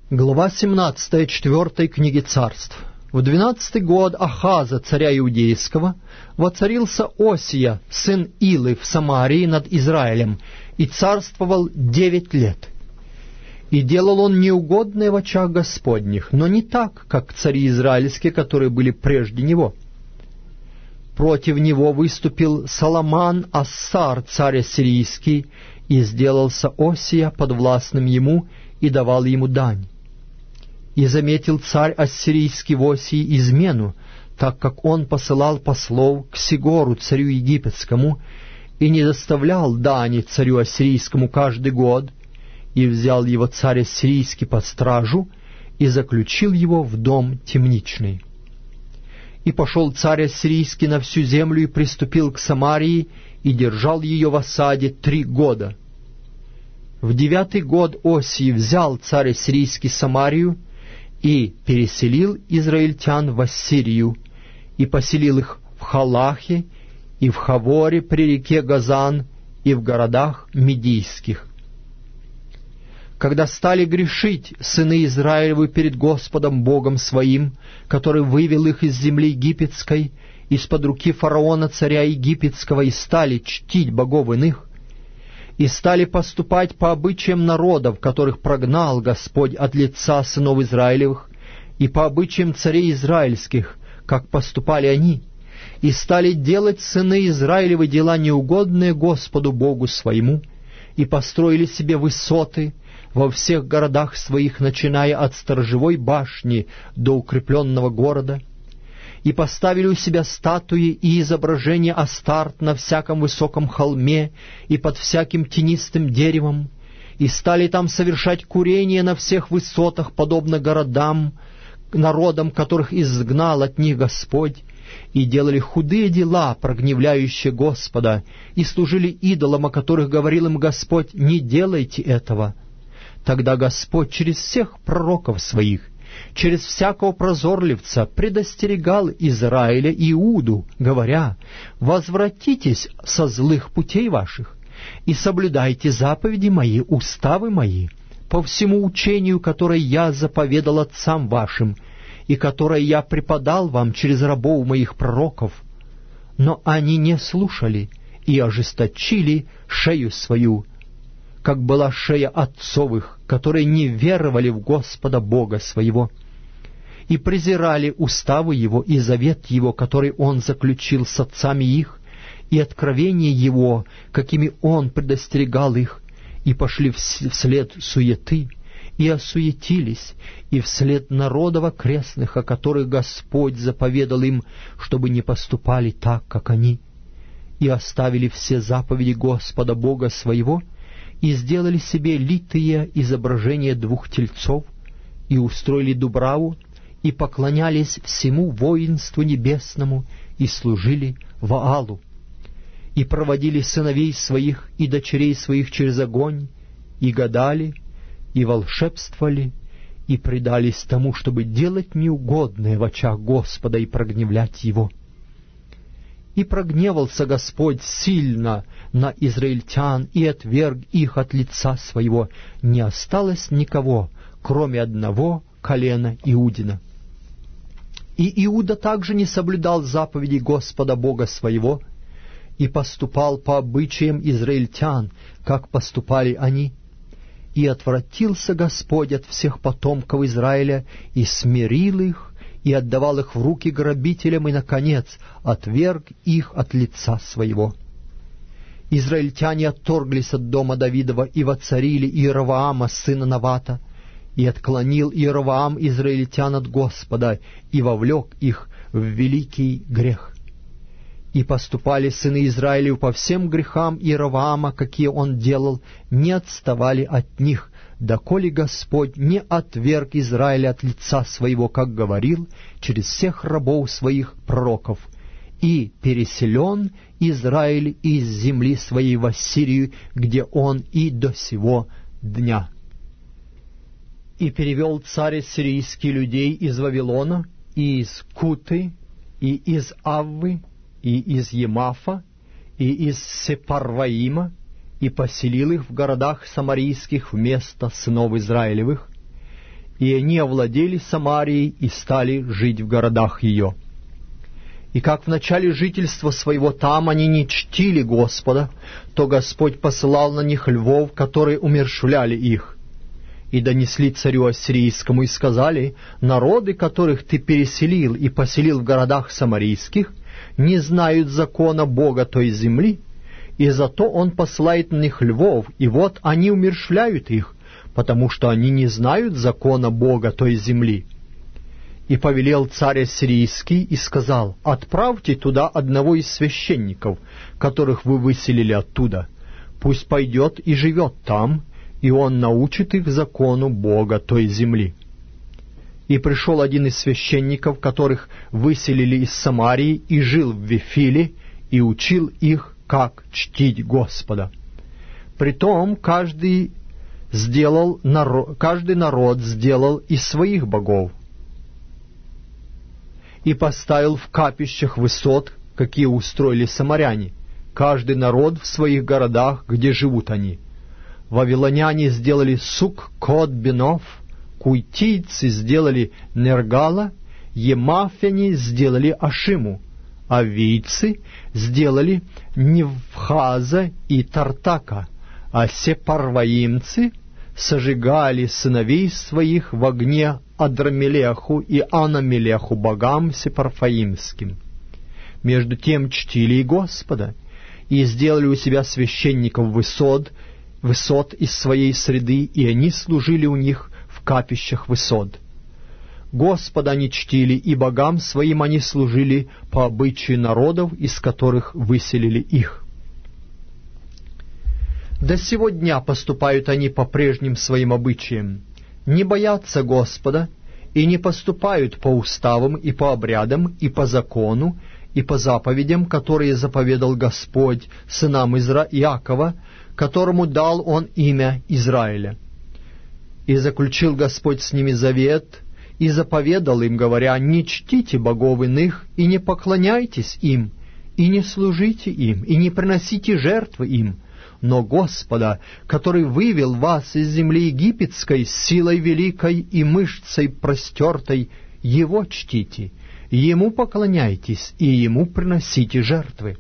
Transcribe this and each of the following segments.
Глава 17 4 книги Царств. В 12-й год Ахаза, царя Иудейского, воцарился Осия, сын Илы, в Самарии над Израилем, и царствовал 9 лет. И делал он неугодное в очах Господних, но не так, как цари израильские, которые были прежде него. Против него выступил Саламан Ассар, царь ассирийский, и сделался Осия подвластным ему и давал ему дань. И заметил царь ассирийский в Осии измену, так как он посылал послов к Сигору, царю египетскому, и не доставлял дани царю ассирийскому каждый год, и взял его царь ассирийский под стражу и заключил его в дом темничный. И пошел царь ассирийский на всю землю и приступил к Самарии, и держал ее в осаде 3 года. В 9-й год Осии взял царь ассирийский Самарию и переселил израильтян в Ассирию, и поселил их в Халахе, и в Хаворе при реке Газан, и в городах Медийских. Когда стали грешить сыны Израилевы перед Господом Богом своим, который вывел их из земли египетской, из-под руки фараона царя египетского, и стали чтить богов иных, и стали поступать по обычаям народов, которых прогнал Господь от лица сынов Израилевых, и по обычаям царей израильских, как поступали они, и стали делать сыны Израилевы дела неугодные Господу Богу своему, и построили себе высоты во всех городах своих, начиная от сторожевой башни до укрепленного города, и поставили у себя статуи и изображения Астарт на всяком высоком холме и под всяким тенистым деревом, и стали там совершать курение на всех высотах, подобно городам, народам, которых изгнал от них Господь, и делали худые дела, прогневляющие Господа, и служили идолам, о которых говорил им Господь: «Не делайте этого». Тогда Господь через всех пророков своих, через всякого прозорливца предостерегал Израиля и Иуду, говоря: «Возвратитесь со злых путей ваших, и соблюдайте заповеди мои, уставы мои, по всему учению, которое я заповедал отцам вашим, и которое я преподал вам через рабов моих пророков». Но они не слушали и ожесточили шею свою, как была шея отцовых, которые не веровали в Господа Бога своего, и презирали уставы Его и завет Его, который Он заключил с отцами их, и откровения Его, какими Он предостерегал их, и пошли вслед суеты, и осуетились, и вслед народов окрестных, о которых Господь заповедал им, чтобы не поступали так, как они, и оставили все заповеди Господа Бога своего, и сделали себе литые изображения 2 тельцов, и устроили дубраву, и поклонялись всему воинству небесному, и служили Ваалу, и проводили сыновей своих и дочерей своих через огонь, и гадали, и волшебствовали, и предались тому, чтобы делать неугодное в очах Господа и прогневлять Его. И прогневался Господь сильно на израильтян, и отверг их от лица своего. Не осталось никого, кроме одного колена Иудина. И Иуда также не соблюдал заповедей Господа Бога своего, и поступал по обычаям израильтян, как поступали они. И отвратился Господь от всех потомков Израиля, и смирил их, и отдавал их в руки грабителям, и, наконец, отверг их от лица своего. Израильтяне отторглись от дома Давидова и воцарили Иеровоама, сына Навата, и отклонил Иеровоам израильтян от Господа, и вовлек их в великий грех. И поступали сыны Израилев по всем грехам Иеровоама, какие он делал, не отставали от них, доколе Господь не отверг Израиля от лица своего, как говорил, через всех рабов своих пророков, и переселен Израиль из земли своей в Ассирию, где он и до сего дня. И перевел царь ассирийский людей из Вавилона, и из Куты, и из Аввы, и из Емафа, и из Сепарваима, и поселил их в городах самарийских вместо сынов Израилевых, и они овладели Самарией и стали жить в городах ее. И как в начале жительства своего там они не чтили Господа, то Господь посылал на них львов, которые умерщвляли их. И донесли царю ассирийскому и сказали: народы, которых ты переселил и поселил в городах самарийских, не знают закона Бога той земли, и зато он посылает на них львов, и вот они умерщвляют их, потому что они не знают закона Бога той земли. И повелел царь ассирийский и сказал: отправьте туда одного из священников, которых вы выселили оттуда, пусть пойдет и живет там, и он научит их закону Бога той земли. И пришел один из священников, которых выселили из Самарии, и жил в Вифиле, и учил их, как чтить Господа. Притом каждый народ сделал из своих богов, и поставил в капищах высот, какие устроили самаряне, каждый народ в своих городах, где живут они. Вавилоняне сделали Сук-Кот-Бенов, куйтийцы сделали Нергала, емафяне сделали Ашиму, авийцы сделали Невхаза и Тартака, а сепарваимцы сожигали сыновей своих в огне Адрамелеху и Анамелеху богам сепарфаимским. Между тем чтили и Господа, и сделали у себя священников высот из своей среды, и они служили у них в капищах высот. Господа они чтили, и богам своим они служили по обычаю народов, из которых выселили их. До сего дня поступают они по прежним своим обычаям, не боятся Господа и не поступают по уставам и по обрядам и по закону и по заповедям, которые заповедал Господь сынам Иакова, которому дал Он имя Израиля. И заключил Господь с ними завет, и заповедал им, говоря: не чтите богов иных, и не поклоняйтесь им, и не служите им, и не приносите жертвы им, но Господа, который вывел вас из земли египетской силой великой и мышцей простертой, Его чтите, Ему поклоняйтесь, и Ему приносите жертвы.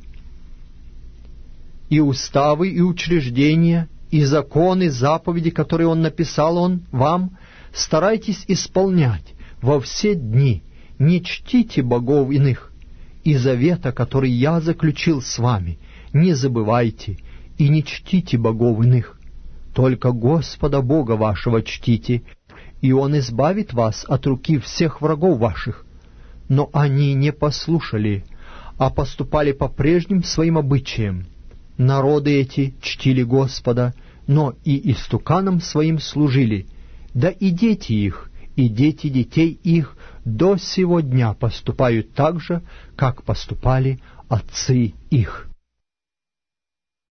И уставы, и учреждения, и законы, заповеди, которые Он написал вам, старайтесь исполнять во все дни, не чтите богов иных, и завета, который я заключил с вами, не забывайте, и не чтите богов иных, только Господа Бога вашего чтите, и Он избавит вас от руки всех врагов ваших. Но они не послушали, а поступали по прежним своим обычаям. Народы эти чтили Господа, но и истуканам своим служили, да и дети их, и дети детей их до сего дня поступают так же, как поступали отцы их».